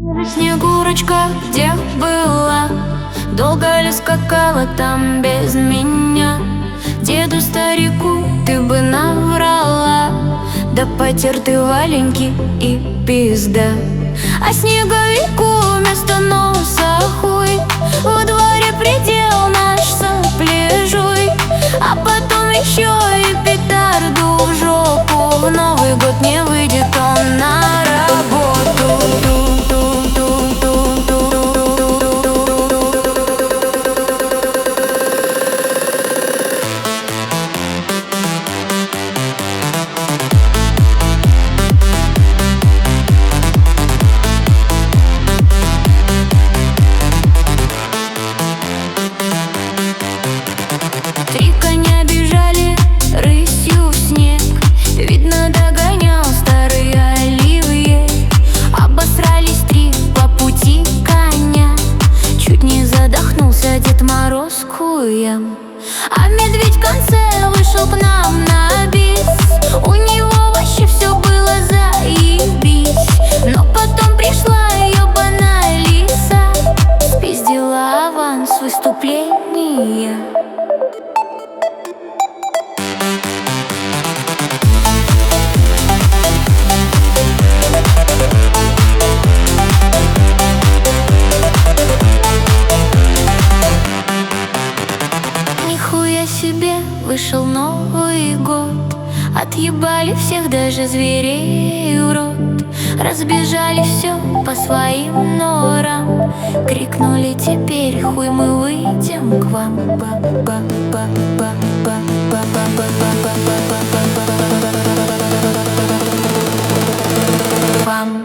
Снегурочка, где была? Долго ли скакала там без меня? Деду старику ты бы наврала, да потер ты валенки и пизда. А снеговику вместо носа хуй, во дворе предел наш сопляжуй. А потом еще и петарду в жопу, в Новый год не выйдет он на работу. Три коня бежали рысью в снег, видно, догонял старый оливье. Обосрались три по пути коня, чуть не задохнулся Дед Мороз куем. А медведь в конце вышел к нам на бис, у него вообще все было заебись. Но потом пришла ебаная лиса, спиздила аванс выступления. Нихуя себе, вышел Новый год, отъебали всех, даже зверей в рот. Разбежались все по своим норам, крикнули: теперь хуй мы выйдем к вам. Вам.